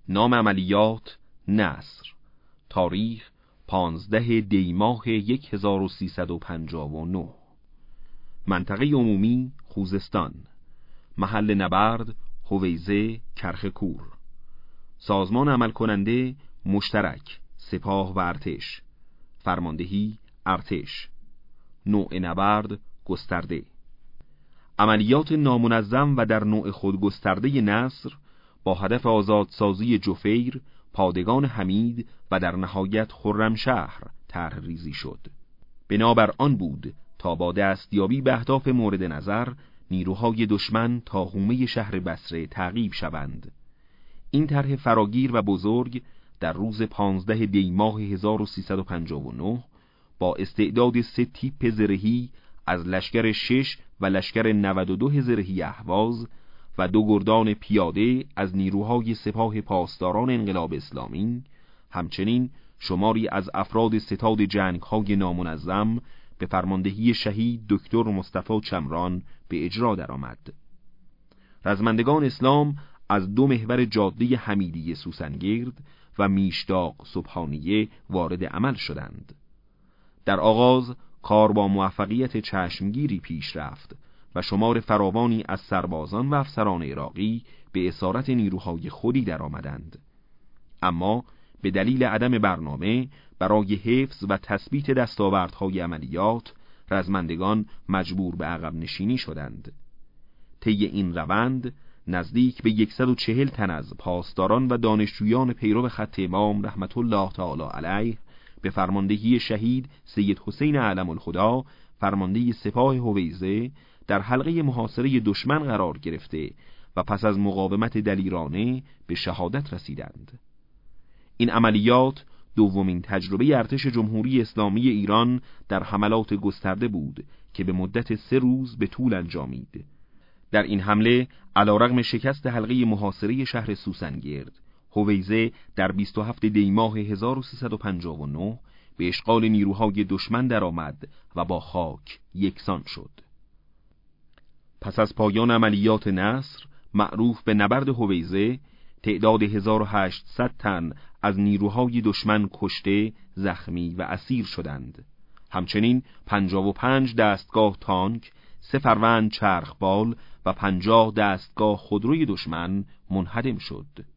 نام عملیات نصر. تاریخ 15 دی ماه 1359. منطقه عمومی خوزستان. محل نبرد هویزه کرخکور. سازمان عمل کننده مشترک سپاه و ارتش. فرماندهی ارتش. نوع نبرد گسترده. عملیات نامنظم و در نوع خود گسترده نصر با هدف آزادسازی جفیر، پادگان حمید و در نهایت خرمشهر طرح ریزی شد. بنابر آن بود تا با دستیابی به اهداف مورد نظر نیروهای دشمن تا حومه شهر بصره تعقیب شوند. این طرح فراگیر و بزرگ در روز 15 دی ماه 1359 با استعداد 3 تیپ زرهی از لشکر 6 و لشکر 92 زرهی اهواز و 2 گردان پیاده از نیروهای سپاه پاسداران انقلاب اسلامی، همچنین شماری از افراد ستاد جنگ‌های نامنظم به فرماندهی شهید دکتر مصطفی چمران به اجرا درآمد. رزمندگان اسلام از 2 محور جاده حمیدیه سوسنگرد و میشتاق سبحانیه وارد عمل شدند. در آغاز کار با موفقیت چشمگیری پیش رفت و شمار فراوانی از سربازان و افسران عراقی به اسارت نیروهای خودی درآمدند. اما به دلیل عدم برنامه برای حفظ و تثبیت دستاوردهای عملیات، رزمندگان مجبور به عقب نشینی شدند. طی این روند نزدیک به 140 تن از پاسداران و دانشجویان پیرو خط امام رحمت الله تعالی علیه به فرماندهی شهید سید حسین علم الخدا فرمانده سپاه هویزه در حلقه محاصره دشمن قرار گرفته و پس از مقاومت دلیرانه به شهادت رسیدند. این عملیات دومین تجربه ارتش جمهوری اسلامی ایران در حملات گسترده بود که به مدت 3 روز به طول انجامید. در این حمله علیرغم شکست حلقه محاصره شهر سوسنگرد، هویزه در 27 دی ماه 1359 به اشغال نیروهای دشمن درآمد و با خاک یکسان شد. پس از پایان عملیات نصر معروف به نبرد هویزه، تعداد 1800 تن از نیروهای دشمن کشته، زخمی و اسیر شدند. همچنین 55 دستگاه تانک، 3 فروند چرخبال و 50 دستگاه خودروی دشمن منهدم شد.